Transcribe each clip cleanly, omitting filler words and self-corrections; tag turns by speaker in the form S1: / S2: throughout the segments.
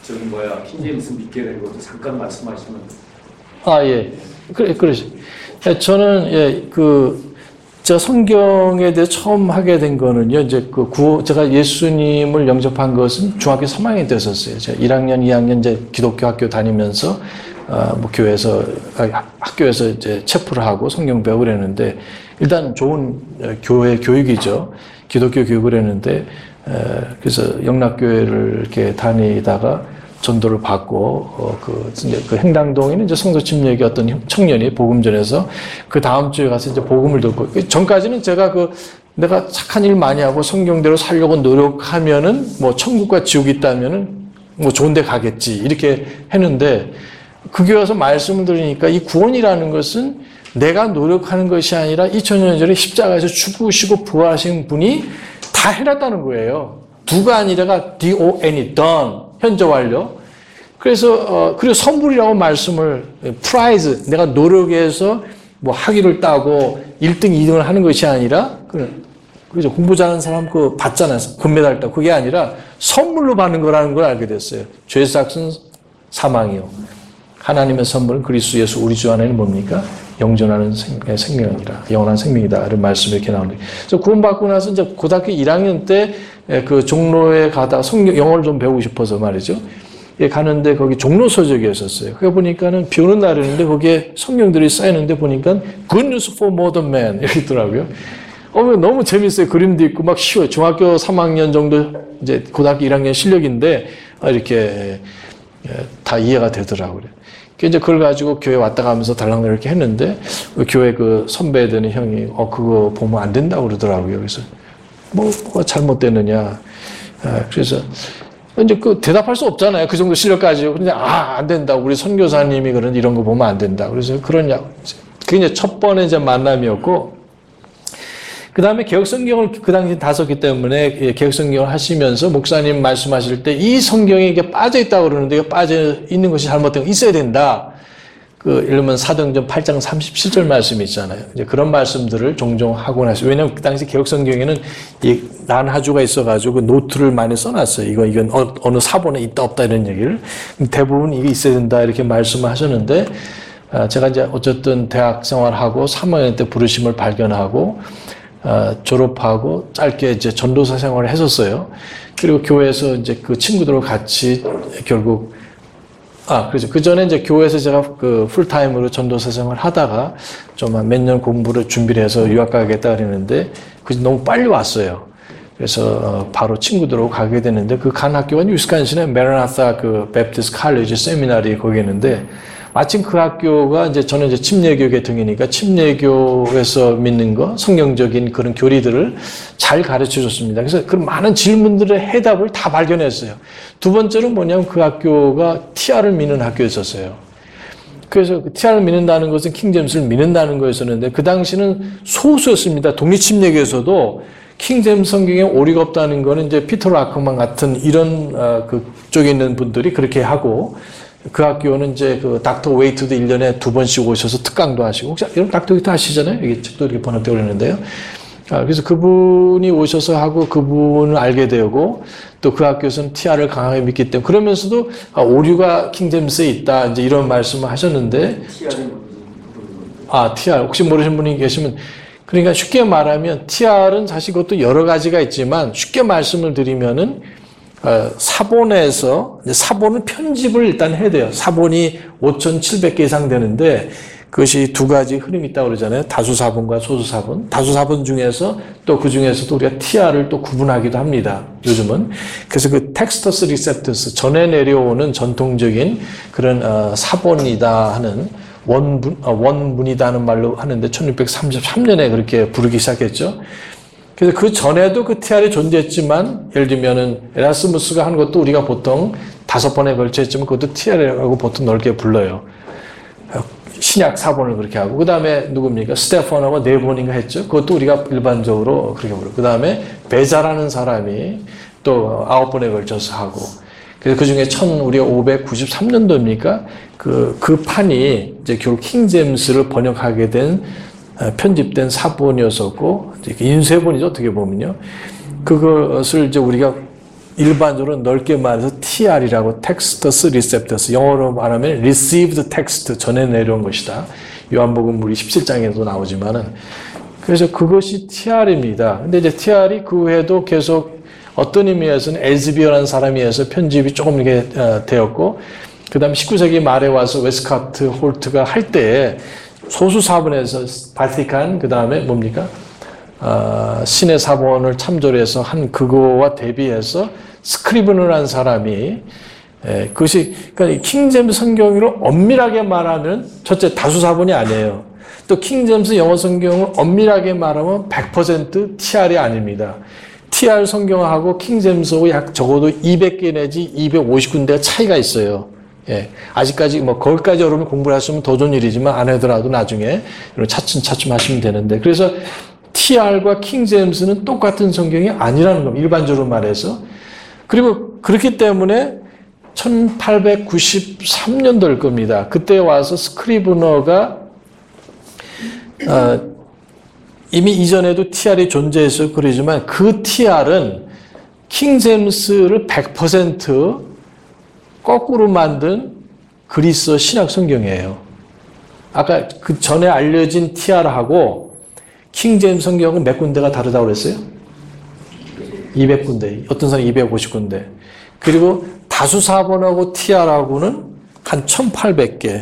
S1: 킹제임스 믿게 된 것도 잠깐 말씀하시면.
S2: 예. 그러시. 저는, 제가 성경에 대해 처음 하게 된 거는요, 이제 제가 예수님을 영접한 것은 중학교 3학년 때였었어요. 제가 1학년, 2학년 이제 기독교 학교 다니면서, 학교에서 이제 체프를 하고 성경 배우고 그랬는데, 일단 좋은 교회 교육이죠. 기독교 교육을 했는데, 그래서 영락교회를 이렇게 다니다가 전도를 받고, 그 행당동에는 이제 성서 침례기 어떤 청년이 복음 전해서 그 다음 주에 가서 이제 복음을 듣고, 전까지는 제가 내가 착한 일 많이 하고 성경대로 살려고 노력하면은 뭐 천국과 지옥이 있다면은 뭐 좋은 데 가겠지. 이렇게 했는데, 그 교회 와서 말씀을 들으니까 이 구원이라는 것은 내가 노력하는 것이 아니라 2000년 전에 십자가에서 죽으시고 부활하신 분이 다 해놨다는 거예요. 두가 아니라가 D-O-N이 done. 현재 완료. 그래서, 그리고 선물이라고 말씀을, 프라이즈, 내가 노력해서 뭐 학위를 따고 1등, 2등을 하는 것이 아니라, 그죠. 공부 잘하는 사람 받잖아요. 금메달 따고. 그게 아니라 선물로 받는 거라는 걸 알게 됐어요. 죄의 삭은 사망이요. 하나님의 선물은 그리스도 예수 우리 주 안에는 뭡니까? 영존하는 생명이라, 영원한 생명이다. 이런 말씀이 이렇게 나옵니다. 그래서 구원받고 나서 이제 고등학교 1학년 때 그 종로에 가다가 영어를 좀 배우고 싶어서 말이죠. 가는데 거기 종로 서적이었었어요. 그게 보니까는 비 오는 날이었는데 거기에 성경들이 쌓이는데 보니까 Good News for Modern Man 이렇게 있더라고요. 너무 재밌어요. 그림도 있고 막 쉬워요. 중학교 3학년 정도 이제 고등학교 1학년 실력인데 이렇게 다 이해가 되더라고요. 이제 그걸 가지고 교회 왔다 가면서 달랑달랑 이렇게 했는데, 교회 선배 되는 형이, 그거 보면 안 된다고 그러더라고요. 그래서, 뭐가 잘못됐느냐. 그래서, 이제 대답할 수 없잖아요. 그 정도 실력 가지고. 근데, 안 된다. 우리 선교사님이 이런 거 보면 안 된다. 그래서 그게 이제 첫 번째 이제 만남이었고, 그 다음에 개혁성경을 그 당시 다 썼기 때문에 개혁성경을 하시면서 목사님 말씀하실 때 이 성경에 이게 빠져 있다고 그러는데 이게 빠져 있는 것이 잘못된 거 있어야 된다. 예를 들면 사도행전 8장 37절 말씀이 있잖아요. 이제 그런 말씀들을 종종 하고 나서 왜냐하면 그 당시 개혁성경에는 이 난하주가 있어가지고 노트를 많이 써놨어요. 이건 어느 사본에 있다 없다 이런 얘기를 대부분 이게 있어야 된다 이렇게 말씀을 하셨는데 제가 이제 어쨌든 대학 생활하고 3학년 때 부르심을 발견하고 졸업하고 짧게 이제 전도사 생활을 했었어요. 그리고 교회에서 이제 그 친구들과 같이 결국, 그렇죠. 그 전에 이제 교회에서 제가 풀타임으로 전도사 생활을 하다가 좀 몇 년 공부를 준비를 해서 유학 가겠다 그랬는데, 그게 너무 빨리 왔어요. 그래서, 바로 친구들하고 가게 됐는데, 그 간 학교가 위스콘신의 메라나타 베프티스트 칼리지 세미나리 거기 있는데, 마침 그 학교가 이제 저는 이제 침례교 계통이니까 침례교에서 믿는 거, 성경적인 그런 교리들을 잘 가르쳐 줬습니다. 그래서 그 많은 질문들의 해답을 다 발견했어요. 두 번째는 뭐냐면 그 학교가 TR을 믿는 학교였었어요. 그래서 그 TR을 믿는다는 것은 킹제임스를 믿는다는 거였었는데 그 당시는 소수였습니다. 독립침례교에서도 킹제임스 성경에 오류가 없다는 거는 이제 피터 라크만 같은 이런 그쪽에 있는 분들이 그렇게 하고 그 학교는 이제 닥터 웨이트도 1년에 2번씩 오셔서 특강도 하시고, 혹시 여러분 닥터 웨이트 아시잖아요? 여기 책도 이렇게 번역되고 그러는데요. 그래서 그분이 오셔서 하고 그분을 알게 되고, 또 그 학교에서는 TR을 강하게 믿기 때문에, 그러면서도 오류가 킹제임스에 있다, 이제 이런 말씀을 하셨는데, TR, 혹시 모르시는 분이 계시면, 그러니까 쉽게 말하면 TR은 사실 그것도 여러 가지가 있지만, 쉽게 말씀을 드리면은, 사본에서, 사본은 편집을 일단 해야 돼요. 사본이 5,700개 이상 되는데, 그것이 두 가지 흐름이 있다고 그러잖아요. 다수사본과 소수사본. 다수사본 중에서 또 그 중에서도 우리가 TR을 또 구분하기도 합니다. 요즘은. 그래서 그 텍스터스 리셉터스, 전해 내려오는 전통적인 그런, 사본이다 하는 원문이다 하는 말로 하는데 1633년에 그렇게 부르기 시작했죠. 그래서 그 전에도 그 TR이 존재했지만, 예를 들면은 에라스무스가 한 것도 우리가 보통 5번에 걸쳐 했지만 그것도 TR이라고 보통 넓게 불러요. 신약 사본을 그렇게 하고, 그 다음에 누굽니까? 스테판하고 4번인가 했죠? 그것도 우리가 일반적으로 그렇게 부르고, 그 다음에 베자라는 사람이 또 9번에 걸쳐서 하고, 그래서 그 중에 우리가 593년도입니까? 그 판이 이제 결국 킹제임스를 번역하게 된 편집된 사본이었었고, 인쇄본이죠, 어떻게 보면요. 그것을 이제 우리가 일반적으로 넓게 말해서 TR이라고 Textus Receptus, 영어로 말하면 Received Text, 전해 내려온 것이다. 요한복음 우리 17장에도 나오지만은, 그래서 그것이 TR입니다. 근데 이제 TR이 그 외에도 계속 어떤 의미에서는 엘즈비어라는 사람에 의해서 편집이 조금 이렇게 되었고, 그 다음에 19세기 말에 와서 웨스카트 홀트가 할 때에 소수 사본에서 바티칸, 그 다음에 뭡니까? 신의 사본을 참조해서 한 그거와 대비해서 스크리브너라는 사람이, 그것이, 그러니까 킹제임스 성경으로 엄밀하게 말하면 첫째 다수 사본이 아니에요. 또 킹제임스 영어 성경을 엄밀하게 말하면 100% TR이 아닙니다. TR 성경하고 킹제임스하고 약 적어도 200개 내지 250군데 차이가 있어요. 예. 아직까지 뭐 거기까지 여러분 공부를 하시면 더 좋은 일이지만 안 하더라도 나중에 차츰차츰 하시면 되는데, 그래서 TR과 킹제임스는 똑같은 성경이 아니라는 겁니다. 일반적으로 말해서. 그리고 그렇기 때문에 1893년도일 겁니다. 그때 와서 스크리브너가 이미 이전에도 TR이 존재해서 그러지만 그 TR은 킹제임스를 100% 거꾸로 만든 그리스 신약 성경이에요. 아까 그 전에 알려진 TR하고 킹제임스 성경은 몇 군데가 다르다고 그랬어요? 200군데. 어떤 사람이 250군데. 그리고 다수사본하고 TR하고는 한 1800개.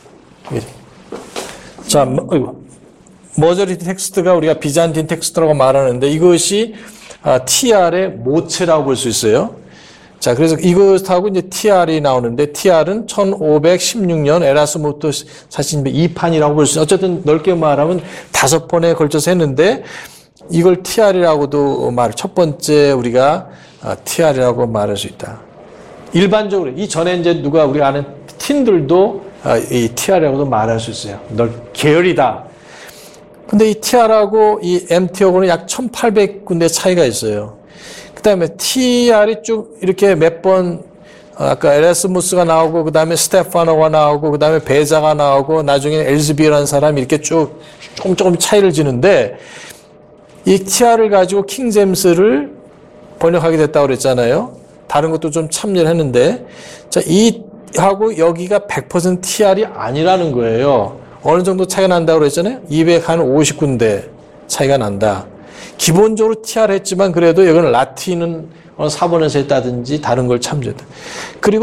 S2: 자, 머저리티 텍스트가 우리가 비잔틴 텍스트라고 말하는데 이것이 TR의 모체라고 볼 수 있어요. 자, 그래서 이것하고 이제 TR이 나오는데 TR은 1516년 에라스무스 사신 2판이라고 볼 수 있어요. 어쨌든 넓게 말하면 5번에 걸쳐서 했는데 이걸 TR이라고도 첫 번째 우리가 TR이라고 말할 수 있다. 일반적으로 이 전에 이제 누가 우리가 아는 틴들도 이 TR이라고도 말할 수 있어요. 계열이다. 근데 이 TR하고 이 MT하고는 약 1800군데 차이가 있어요. 그 다음에 TR이 쭉 이렇게 몇 번, 아까 에라스무스가 나오고, 그 다음에 스테파노가 나오고, 그 다음에 베자가 나오고, 나중에 엘즈비어라는 사람이 이렇게 쭉 조금 차이를 지는데, 이 TR을 가지고 킹제임스를 번역하게 됐다고 그랬잖아요. 다른 것도 좀 참여를 했는데, 자, 하고 여기가 100% TR이 아니라는 거예요. 어느 정도 차이가 난다고 그랬잖아요. 250군데 차이가 난다. 기본적으로 TR 했지만 그래도 여기는 라틴은 사본에서 했다든지 다른 걸 참조했다. 그리고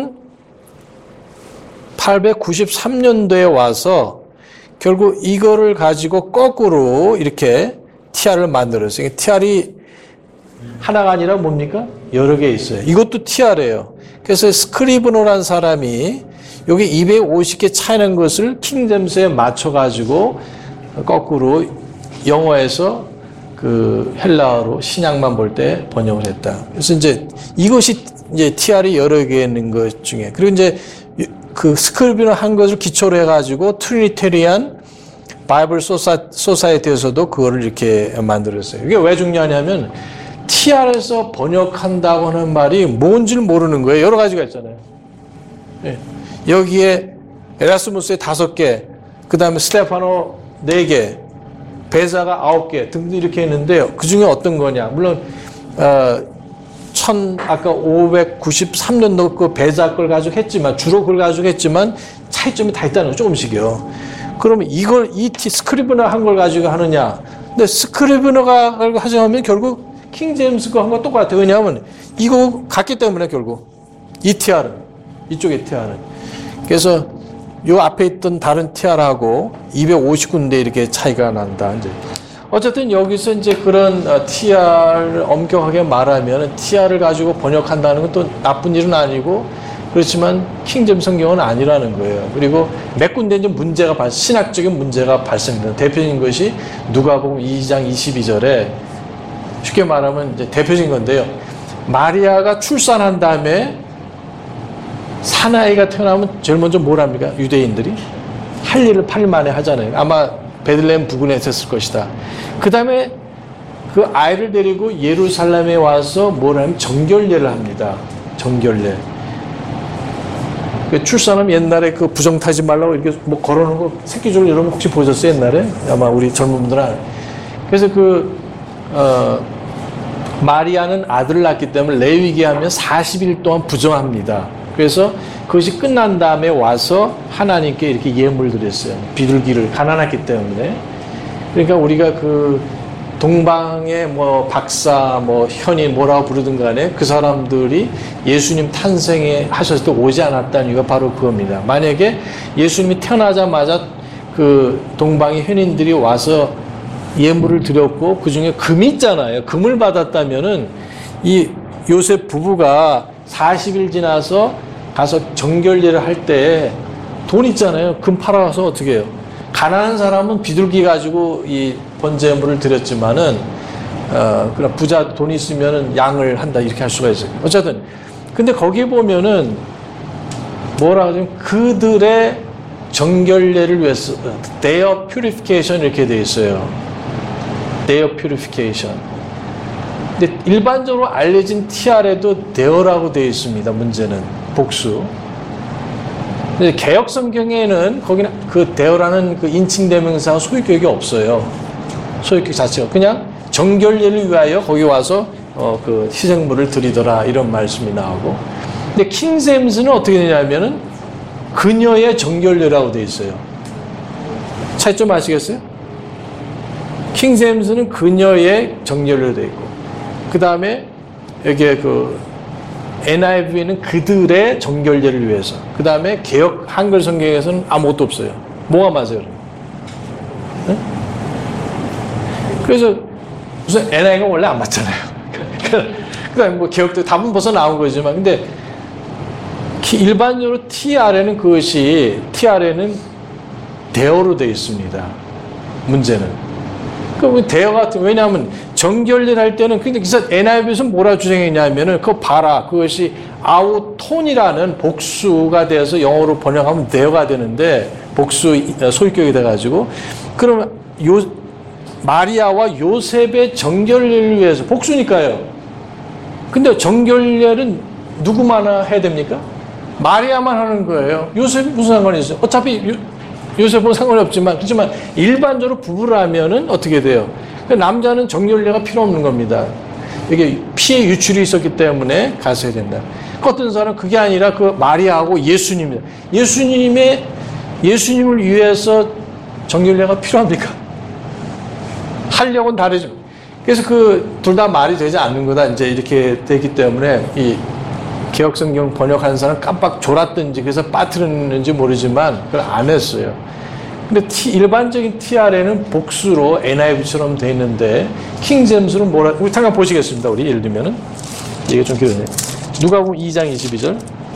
S2: 1893년도에 와서 결국 이거를 가지고 거꾸로 이렇게 TR을 만들었어요. TR이 하나가 아니라 뭡니까? 여러 개 있어요. 이것도 TR이에요. 그래서 스크리브너라는 사람이 여기 250개 차이 난 것을 킹제임스에 맞춰가지고 거꾸로 영어에서 그 헬라어로 신약만 볼 때 번역을 했다. 그래서 이제 이것이 이제 TR이 여러 개 있는 것 중에, 그리고 이제 그 스크리브너 한 것을 기초로 해가지고 트리니테리안 바이블 소사이티에서도 그거를 이렇게 만들었어요. 이게 왜 중요하냐면 TR에서 번역한다고 하는 말이 뭔지를 모르는 거예요. 여러 가지가 있잖아요. 네. 여기에 에라스무스의 5개, 그 다음에 스테파노 4개, 베자가 9개 등등 이렇게 했는데요. 그 중에 어떤 거냐? 물론 아까 593년도 그 베자 걸 가지고 했지만 주로 그걸 가지고 했지만 차이점이 다 있다는 거 조금씩이요. 그러면 이걸 스크리브너 한 걸 가지고 하느냐? 근데 스크리브너가 하자면 결국 킹제임스 거 한 거 똑같아요. 왜냐하면 이거 같기 때문에 결국 이 TR은 이쪽의 TR은. 그래서 요 앞에 있던 다른 TR하고 250군데 이렇게 차이가 난다. 이제 어쨌든 여기서 이제 그런 TR을 엄격하게 말하면 TR을 가지고 번역한다는 건 또 나쁜 일은 아니고, 그렇지만 킹제임스 성경은 아니라는 거예요. 그리고 몇 군데 이제 신학적인 문제가 발생된다. 대표적인 것이 누가복음 2장 22절에 쉽게 말하면 이제 대표적인 건데요. 마리아가 출산한 다음에 사나이가 태어나면 제일 먼저 뭘 합니까? 유대인들이 할 일을 8일 만에 하잖아요. 아마 베들레헴 부근에 있었을 것이다. 그 다음에 그 아이를 데리고 예루살렘에 와서 뭘 하면 정결례를 합니다. 정결례. 출산하면 옛날에 그 부정 타지 말라고 이렇게 뭐 걸어놓은 거 새끼줄 여러분 혹시 보셨어요? 옛날에? 아마 우리 젊은 분들은. 그래서 마리아는 아들을 낳기 때문에 레위기 하면 40일 동안 부정합니다. 그래서 그것이 끝난 다음에 와서 하나님께 이렇게 예물을 드렸어요. 비둘기를 가난했기 때문에. 그러니까 우리가 그 동방의 뭐 박사, 뭐 현인 뭐라고 부르든 간에 그 사람들이 예수님 탄생에 하셨을 때 오지 않았다는 이유가 바로 그겁니다. 만약에 예수님이 태어나자마자 그 동방의 현인들이 와서 예물을 드렸고 그 중에 금이 있잖아요. 금을 받았다면은 이 요셉 부부가 40일 지나서 가서 정결례를 할 때 돈 있잖아요. 금 팔아서 어떻게 해요? 가난한 사람은 비둘기 가지고 이 번제물을 드렸지만은 그런 부자 돈 있으면은 양을 한다 이렇게 할 수가 있어요. 어쨌든 근데 거기 보면은 뭐라 하냐면 그들의 정결례를 위해서 their purification 이렇게 돼 있어요. their purification. 근데 일반적으로 알려진 TR에도 there라고 되어 있습니다. 문제는 복수. 근데 개역 성경에는 거기는 그 there라는 그 인칭 대명사가 소유격이 없어요. 소유격 자체가 그냥 정결례를 위하여 거기 와서 그 희생물을 드리더라 이런 말씀이 나오고. 근데 킹제임스는 어떻게 되냐면은 그녀의 정결례라고 되어 있어요. 차이점 아시겠어요? 킹제임스는 그녀의 정결례로 되어 있고, 그 다음에 여기에 그 NIV는 그들의 정결례를 위해서, 그 다음에 개역 한글 성경에서는 아무것도 없어요. 뭐가 맞아요? 네? 그래서 무슨 NIV가 원래 안 맞잖아요. 그러니까 뭐 개역도 답은 벌써 나온 거지만, 근데 일반적으로 TR에는 그것이 TR에는 대어로 되어 있습니다. 문제는. 그 대어 같은, 왜냐하면 정결례를 할 때는, 근데 그래서 NIV에서 뭐라 주장했냐면은 그거 봐라. 그것이 아우톤이라는 복수가 돼서 영어로 번역하면 대어가 되는데 복수 소유격이 돼가지고 그러면 마리아와 요셉의 정결례를 위해서 복수니까요. 근데 정결례는 누구만 해야 됩니까? 마리아만 하는 거예요. 요셉이 무슨 상관이 있어요? 어차피 요셉은 상관이 없지만, 그렇지만 일반적으로 부부라면은 어떻게 돼요? 남자는 정결례가 필요 없는 겁니다. 이게 피해 유출이 있었기 때문에 가서 해야 된다. 어떤 사람은 그게 아니라 그 마리아하고 예수님입니다. 예수님을 위해서 정결례가 필요합니까? 하려고는 다르죠. 그래서 그 둘 다 말이 되지 않는 거다. 이제 이렇게 되기 때문에 이 개역성경 번역하는 사람 깜빡 졸았든지 그래서 빠뜨렸는지 모르지만 그걸 안 했어요. 근데 일반적인 TR에는 복수로 NIV처럼 돼 있는데 킹제임스는 뭐라, 우리 잠깐 보시겠습니다. 우리 예를 들면은 이게 좀 길어요. 누가복음 2장 22절.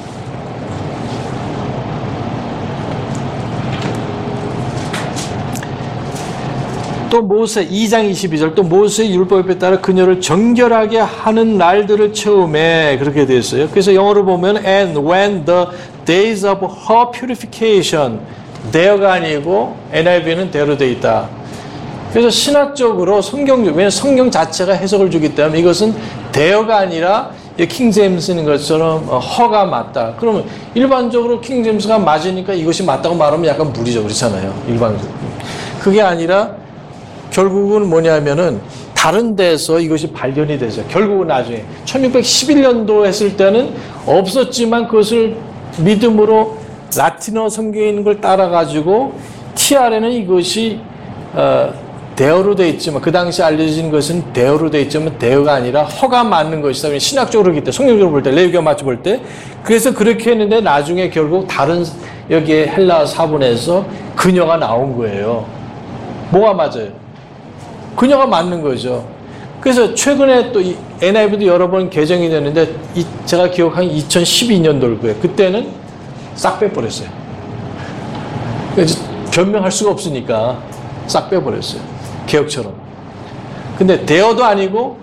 S2: 또 모세 2장 22절, 또 모세의 율법에 따라 그녀를 정결하게 하는 날들을 처음에 그렇게 되어 있어요. 그래서 영어로 보면 and when the days of her purification, there가 아니고 NIV는 there로 되어 있다. 그래서 신학적으로 왜냐하면 성경 자체가 해석을 주기 때문에 이것은 there가 아니라 킹제임스인 것처럼 허가 맞다. 그러면 일반적으로 킹제임스가 맞으니까 이것이 맞다고 말하면 약간 무리죠. 그렇잖아요. 일반적으로. 그게 아니라 결국은 뭐냐면은 다른 데서 이것이 발견이 되죠. 결국은 나중에 1611년도 했을 때는 없었지만 그것을 믿음으로 라틴어 성경에 있는 걸 따라가지고 TR에는 이것이 대어로 되어 있지만 그 당시 알려진 것은 대어로 되어 있지만 대어가 아니라 허가 맞는 것이다. 신학적으로 그때 성경적으로 볼 때 레위기와 맞춰 볼 때 그래서 그렇게 했는데 나중에 결국 다른 여기에 헬라 사본에서 그녀가 나온 거예요. 뭐가 맞아요? 그녀가 맞는 거죠. 그래서 최근에 또 이 NIV도 여러 번 개정이 됐는데 제가 기억한 2012년도일 거예요. 그때는 싹 빼버렸어요. 변명할 수가 없으니까 싹 빼버렸어요. 개혁처럼. 근데 대어도 아니고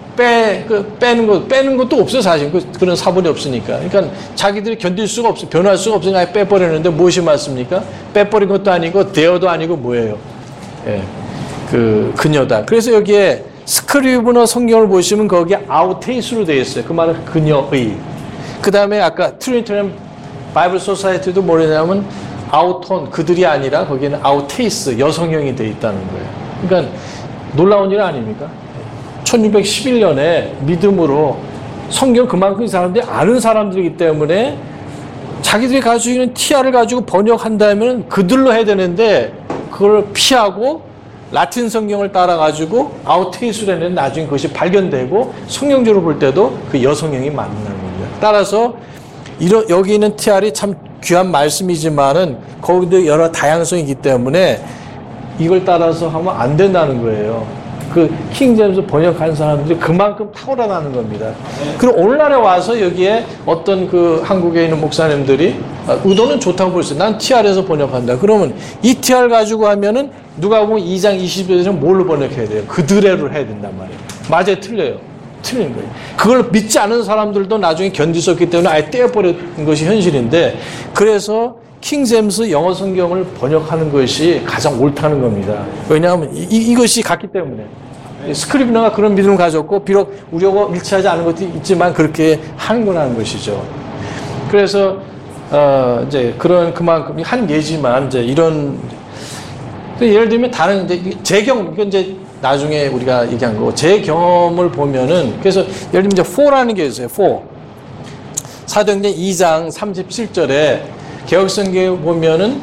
S2: 빼는 것도 없어요. 사실 그런 사본이 없으니까. 그러니까 자기들이 견딜 수가 없어요. 변할 수가 없으니까 빼버렸는데 무엇이 맞습니까? 빼버린 것도 아니고 대어도 아니고 뭐예요? 예. 그녀다. 그래서 여기에 스크리브너 성경을 보시면 거기에 아우테이스로 되어 있어요. 그 말은 그녀의. 그 다음에 아까 트리니터리안 바이블 소사이티도 뭐냐면 아우톤, 그들이 아니라 거기에는 아우테이스, 여성형이 되어 있다는 거예요. 그러니까 놀라운 일 아닙니까? 1611년에 믿음으로 성경 그만큼 이 사람들이 아는 사람들이기 때문에 자기들이 가지고 있는 티아를 가지고 번역한다면 그들로 해야 되는데 그걸 피하고 라틴 성경을 따라가지고 아우테이수를 했는데 나중에 그것이 발견되고 성경적으로 볼 때도 그 여성형이 맞는 겁니다. 따라서 여기 있는 티알이 참 귀한 말씀이지만은 거기도 여러 다양성이 있기 때문에 이걸 따라서 하면 안 된다는 거예요. 그 킹제임스 번역한 사람들이 그만큼 탁월하다는 겁니다. 그리고 오늘날에 와서 여기에 어떤 그 한국에 있는 목사님들이 의도는 좋다고 볼 수 있어요. 난 TR에서 번역한다. 그러면 이 TR 가지고 하면은 누가 보면 2장 20절에서 뭘로 번역해야 돼요? 그들의로 해야 된단 말이에요. 맞아요, 틀려요. 틀린 거예요. 그걸 믿지 않은 사람들도 나중에 견딜 수 없기 때문에 아예 떼어버린 것이 현실인데, 그래서 킹제임스 영어 성경을 번역하는 것이 가장 옳다는 겁니다. 왜냐하면 이것이 같기 때문에. 스크리브너가 그런 믿음을 가졌고, 비록 우려가 일치하지 않은 것도 있지만 그렇게 하는 거라는 것이죠. 그래서 이제 그런 그만큼 한 예지만 이제 이런, 예를 들면 다른 이제 제 경험, 이건 이제 나중에 우리가 얘기한 거고, 제 경험을 보면은, 그래서 예를 들면 이제 4라는 게 있어요. 4. 사도행전 2장 37절에 개혁성경에 보면은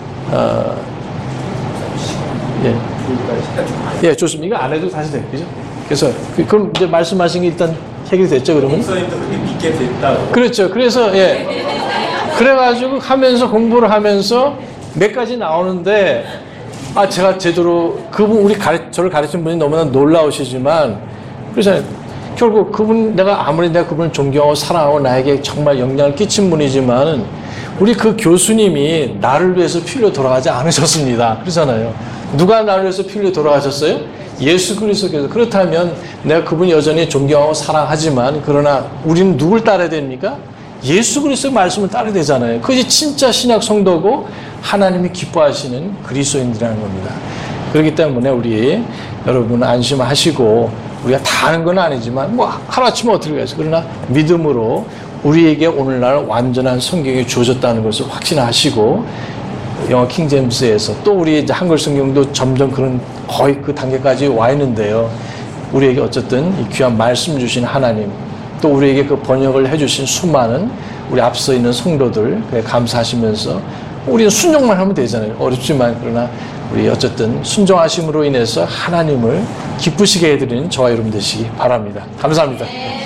S2: 예, 좋습니다. 이거 안 해도 다시 돼요, 그죠? 그래서 그럼 이제 말씀하신 게 일단 해결됐죠, 그러면?
S1: 목사님도 그렇게 믿게 됐다고.
S2: 그렇죠. 그래서 예, 그래가지고 하면서 공부를 하면서 몇 가지 나오는데, 제가 제대로 그분 저를 가르친 분이 너무나 놀라우시지만, 그래서 결국 내가 그분을 존경하고 사랑하고 나에게 정말 영향을 끼친 분이지만은, 우리 그 교수님이 나를 위해서 피 흘려 돌아가지 않으셨습니다. 그러잖아요. 누가 나를 위해서 피 흘려 돌아가셨어요? 예수 그리스도께서. 그렇다면 내가 그분 여전히 존경하고 사랑하지만, 그러나 우리는 누굴 따라야 됩니까? 예수 그리스도의 말씀을 따라야 되잖아요. 그것이 진짜 신약 성도고 하나님이 기뻐하시는 그리스도인들이라는 겁니다. 그렇기 때문에 우리 여러분 안심하시고, 우리가 다 아는 건 아니지만 뭐 하루아침에 어떻게 가겠어요. 그러나 믿음으로 우리에게 오늘날 완전한 성경이 주어졌다는 것을 확신하시고, 영어 킹제임스에서 또 우리 이제 한글 성경도 점점 그런 거의 그 단계까지 와 있는데요. 우리에게 어쨌든 이 귀한 말씀 주신 하나님, 또 우리에게 그 번역을 해주신 수많은 우리 앞서 있는 성도들 감사하시면서 우리는 순종만 하면 되잖아요. 어렵지만 그러나 우리 어쨌든 순종하심으로 인해서 하나님을 기쁘시게 해드리는 저와 여러분 되시기 바랍니다. 감사합니다.